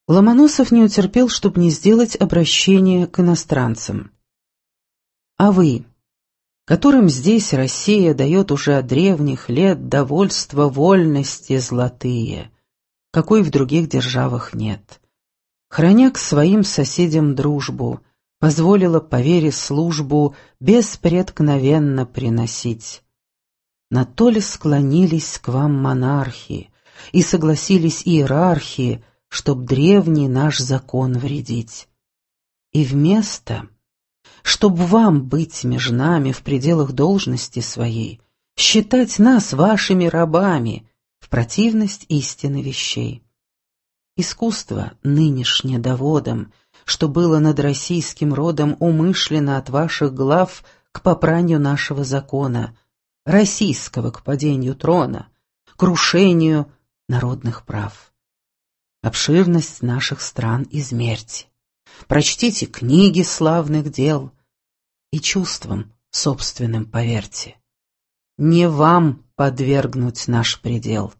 Ломоносов не утерпел, чтобы не сделать обращение к иностранцам. «А вы, которым здесь Россия дает уже от древних лет довольство вольности золотые, какой в других державах нет, храня к своим соседям дружбу, позволила по вере службу беспреткновенно приносить. На то ли склонились к вам монархи и согласились иерархи, чтоб древний наш закон вредить. И вместо, чтоб вам быть меж нами в пределах должности своей, считать нас вашими рабами, в противность истины вещей. Искусство нынешнее доводом, что было над российским родом умышленно от ваших глав к попранию нашего закона, российского к падению трона, крушению народных прав. Обширность наших стран измерьте, прочтите книги славных дел и чувствам собственным поверьте. Не вам подвергнуть наш предел.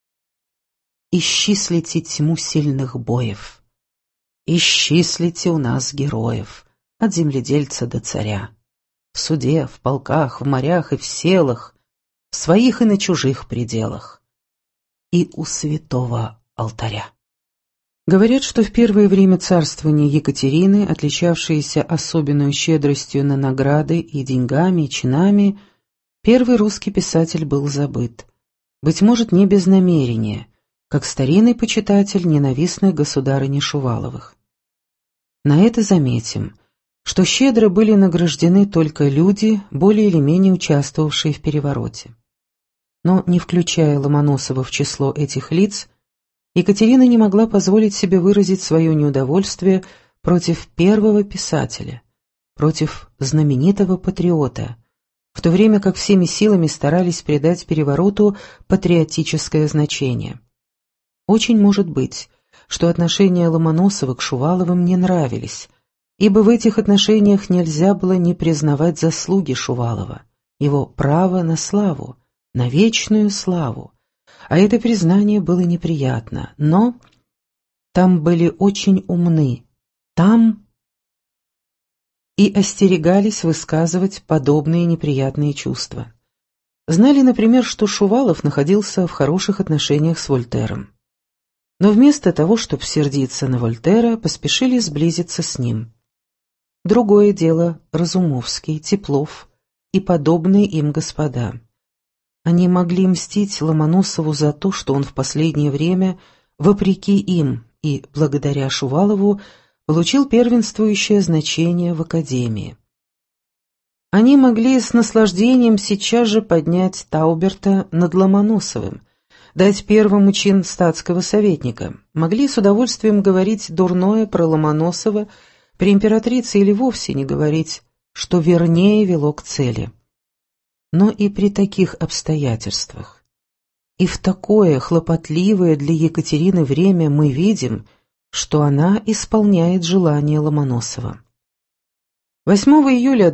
Исчислите тьму сильных боев, исчислите у нас героев, от земледельца до царя, в суде, в полках, в морях и в селах, в своих и на чужих пределах, и у святого алтаря. Говорят, что в первое время царствования Екатерины, отличавшейся особенной щедростью на награды и деньгами, и чинами, первый русский писатель был забыт. Быть может, не без намерения, как старинный почитатель ненавистных государынь Шуваловых. На это заметим, что щедро были награждены только люди, более или менее участвовавшие в перевороте. Но, не включая Ломоносова в число этих лиц, Екатерина не могла позволить себе выразить свое неудовольствие против первого писателя, против знаменитого патриота, в то время как всеми силами старались придать перевороту патриотическое значение. Очень может быть, что отношения Ломоносова к Шуваловым не нравились, ибо в этих отношениях нельзя было не признавать заслуги Шувалова, его право на славу, на вечную славу. А это признание было неприятно, но там были очень умны, там и остерегались высказывать подобные неприятные чувства. Знали, например, что Шувалов находился в хороших отношениях с Вольтером. Но вместо того, чтобы сердиться на Вольтера, поспешили сблизиться с ним. Другое дело Разумовский, Теплов и подобные им господа. Они могли мстить Ломоносову за то, что он в последнее время, вопреки им и благодаря Шувалову, получил первенствующее значение в Академии. Они могли с наслаждением сейчас же поднять Тауберта над Ломоносовым, дать первому чин статского советника, могли с удовольствием говорить дурное про Ломоносова при императрице или вовсе не говорить, что вернее вело к цели. Но и при таких обстоятельствах, и в такое хлопотливое для Екатерины время мы видим, что она исполняет желание Ломоносова. 8 июля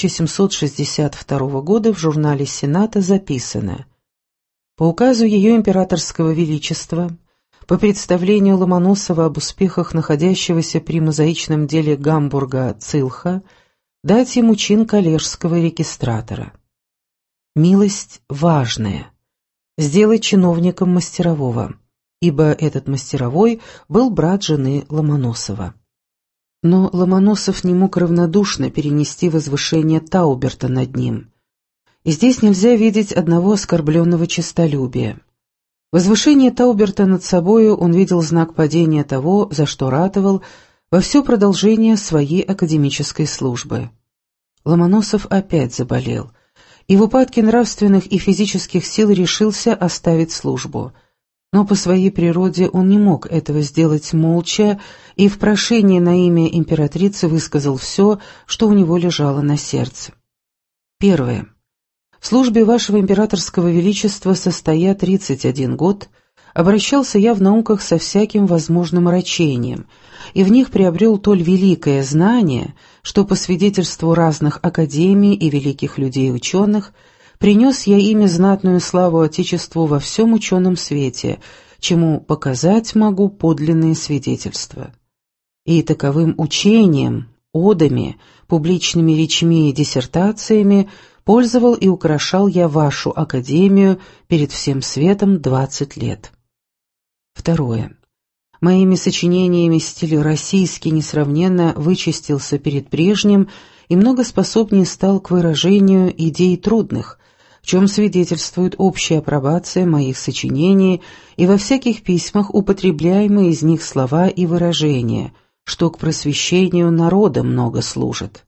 1762 года в журнале Сената записано: по указу Ее Императорского Величества, по представлению Ломоносова об успехах находящегося при мозаичном деле Гамбурга Цилха, дать ему чин коллежского регистратора. Милость важная, сделать чиновником мастерового, ибо этот мастеровой был брат жены Ломоносова. Но Ломоносов не мог равнодушно перенести возвышение Тауберта над ним. И здесь нельзя видеть одного оскорбленного честолюбия. Возвышение Тауберта над собою он видел знак падения того, за что ратовал во все продолжение своей академической службы. Ломоносов опять заболел, и в упадке нравственных и физических сил решился оставить службу. Но по своей природе он не мог этого сделать молча, и в прошении на имя императрицы высказал все, что у него лежало на сердце. Первое. В службе вашего императорского величества состоя 31 год, обращался я в науках со всяким возможным рачением, и в них приобрел толь великое знание, что по свидетельству разных академий и великих людей-ученых принес я ими знатную славу Отечеству во всем ученом свете, чему показать могу подлинные свидетельства. И таковым учением, одами, публичными речами и диссертациями пользовал и украшал я вашу академию перед всем светом 20 лет. Второе. Моими сочинениями стиль российский несравненно вычистился перед прежним и много способнее стал к выражению идей трудных, в чем свидетельствует общая апробация моих сочинений и во всяких письмах употребляемые из них слова и выражения, что к просвещению народа много служит.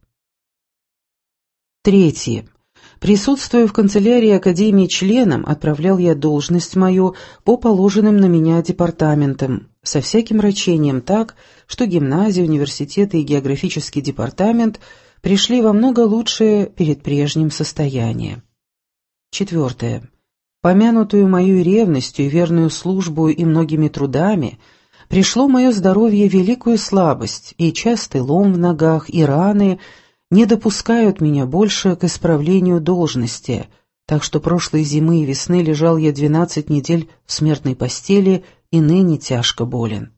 Третье. Присутствуя в канцелярии Академии членом, отправлял я должность мою по положенным на меня департаментам, со всяким рачением так, что гимназия, университеты и географический департамент пришли во много лучшее перед прежним состояние. Четвертое. Помянутую мою ревностью и верную службу и многими трудами пришло мое здоровье в великую слабость, и частый лом в ногах, и раны не допускают меня больше к исправлению должности, так что прошлой зимы и весны лежал я 12 недель в смертной постели и ныне тяжко болен.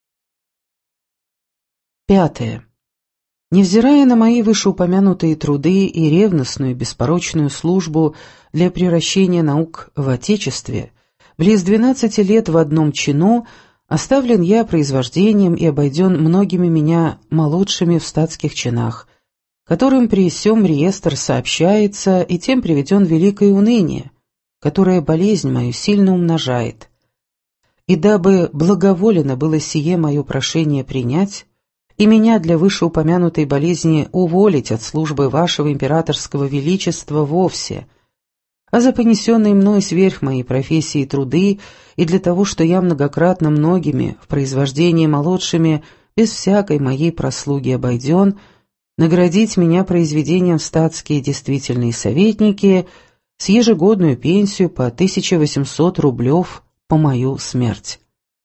Пятое. Невзирая на мои вышеупомянутые труды и ревностную беспорочную службу для превращения наук в Отечестве, близ 12 лет в одном чину оставлен я произвождением и обойден многими меня молодшими в статских чинах, которым при сём реестр сообщается, и тем приведен в великое уныние, которое болезнь мою сильно умножает. И дабы благоволено было сие мое прошение принять, и меня для вышеупомянутой болезни уволить от службы вашего императорского величества вовсе, а за понесенные мной сверх моей профессии и труды, и для того, что я многократно многими в произвождении молодшими без всякой моей прослуги обойден, наградить меня произведением в статские действительные советники с ежегодную пенсию по 1800 рублев по мою смерть.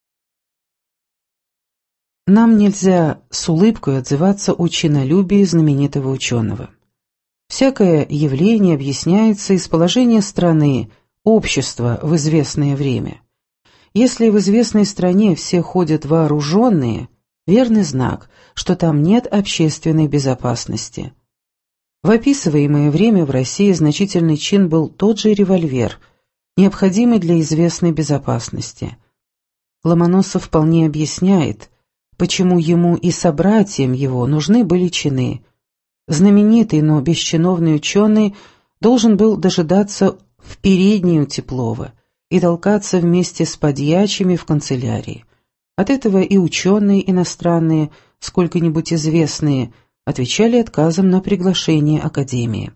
Нам нельзя с улыбкой отзываться о чинолюбии знаменитого ученого. Всякое явление объясняется из положения страны, общества в известное время. Если в известной стране все ходят вооруженные, верный знак, что там нет общественной безопасности. В описываемое время в России значительный чин был тот же револьвер, необходимый для известной безопасности. Ломоносов вполне объясняет, почему ему и собратьям его нужны были чины. Знаменитый, но бесчиновный ученый должен был дожидаться в передней у Теплова и толкаться вместе с подьячими в канцелярии. От этого и ученые иностранные, сколько-нибудь известные, отвечали отказом на приглашение Академии.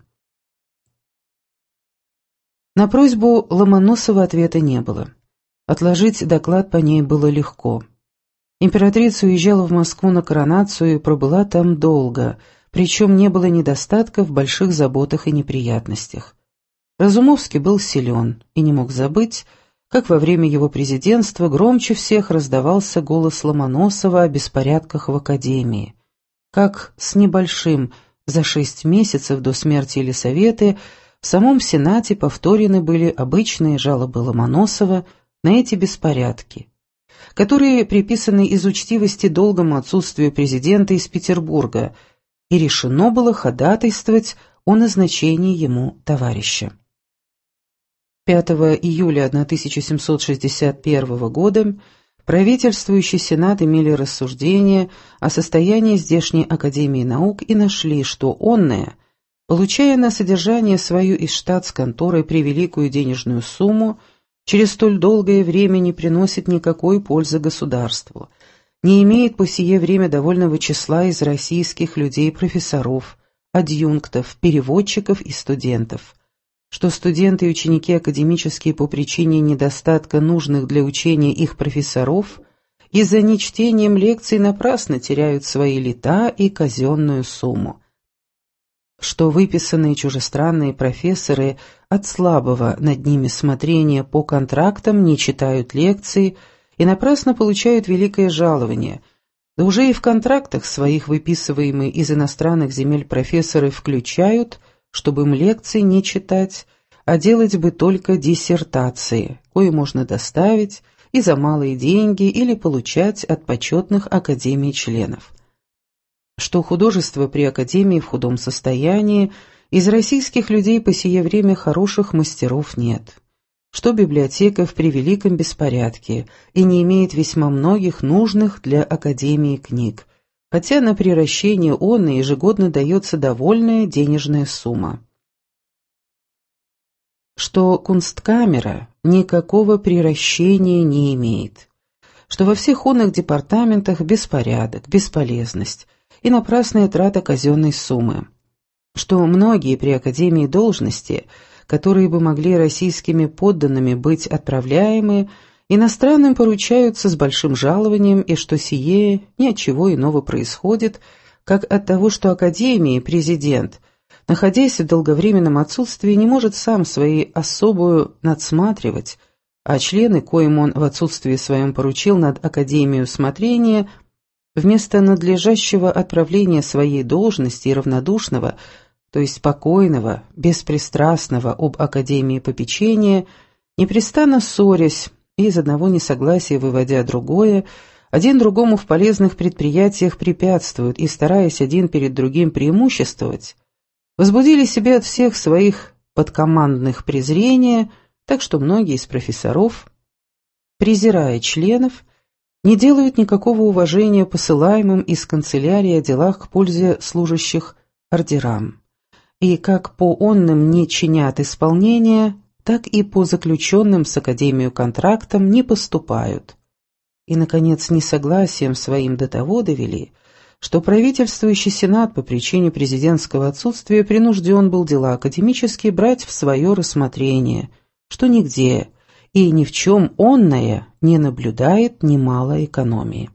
На просьбу Ломоносова ответа не было. Отложить доклад по ней было легко. Императрица уезжала в Москву на коронацию и пробыла там долго, причем не было недостатка в больших заботах и неприятностях. Разумовский был силен и не мог забыть, как во время его президентства громче всех раздавался голос Ломоносова о беспорядках в Академии, как с небольшим за 6 месяцев до смерти Елисаветы в самом Сенате повторены были обычные жалобы Ломоносова на эти беспорядки, которые приписаны из учтивости долгому отсутствию президента из Петербурга, и решено было ходатайствовать о назначении ему товарища. 5 июля 1761 года правительствующий Сенат имели рассуждения о состоянии здешней Академии наук и нашли, что онная, получая на содержание свою из штатс-конторы превеликую денежную сумму, через столь долгое время не приносит никакой пользы государству, не имеет по сие время довольного числа из российских людей-профессоров, адъюнктов, переводчиков и студентов, что студенты и ученики академические по причине недостатка нужных для учения их профессоров из-за нечтением лекций напрасно теряют свои лета и казенную сумму, что выписанные чужестранные профессоры от слабого над ними смотрения по контрактам не читают лекции и напрасно получают великое жалование, да уже и в контрактах своих выписываемые из иностранных земель профессоры включают, чтобы им лекции не читать, а делать бы только диссертации, кое можно доставить и за малые деньги или получать от почетных академий членов. Что художество при академии в худом состоянии, из российских людей по сие время хороших мастеров нет. Что библиотека в превеликом беспорядке и не имеет весьма многих нужных для академии книг, хотя на приращение онной ежегодно дается довольная денежная сумма. Что кунсткамера никакого приращения не имеет, что во всех онных департаментах беспорядок, бесполезность и напрасная трата казенной суммы, что многие при академии должности, которые бы могли российскими подданными быть отправляемы, иностранным поручаются с большим жалованием, и что сие ни от чего иного происходит, как от того, что академии президент, находясь в долговременном отсутствии, не может сам свои особую надсматривать, а члены, коим он в отсутствии своем поручил над академию смотрения, вместо надлежащего отправления своей должности и равнодушного, то есть спокойного, беспристрастного об академии попечения, непрестанно ссорясь и из одного несогласия выводя другое, один другому в полезных предприятиях препятствуют и, стараясь один перед другим преимуществовать, возбудили себе от всех своих подкомандных презрения, так что многие из профессоров, презирая членов, не делают никакого уважения посылаемым из канцелярии о делах к пользе служащих ордерам, и как по онным не чинят исполнения, так и по заключенным с Академией контрактам не поступают. И, наконец, несогласием своим до того довели, что правительствующий Сенат по причине президентского отсутствия принужден был дела академические брать в свое рассмотрение, что нигде и ни в чем онное не наблюдает немало экономии.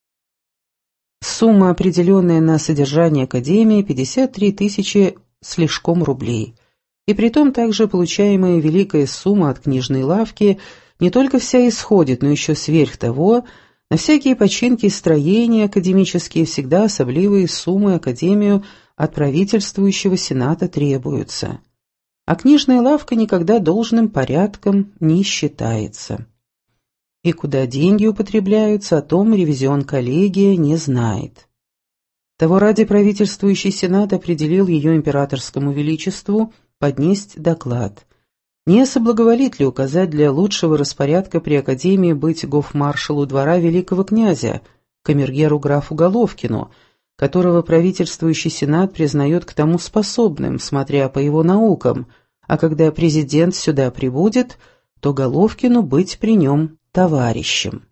Сумма, определенная на содержание академии, 53 тысячи слишком рублей, и притом также получаемая великая сумма от книжной лавки не только вся исходит, но еще сверх того, на всякие починки и строения академические всегда особливые суммы академию от правительствующего Сената требуются, а книжная лавка никогда должным порядком не считается. И куда деньги употребляются, о том ревизион-коллегия не знает. Того ради правительствующий Сенат определил ее императорскому величеству поднесть доклад. Не соблаговолит ли указать для лучшего распорядка при академии быть гофмаршалу двора великого князя, камергеру графу Головкину, которого правительствующий Сенат признает к тому способным, смотря по его наукам, а когда президент сюда прибудет, то Головкину быть при нем товарищем.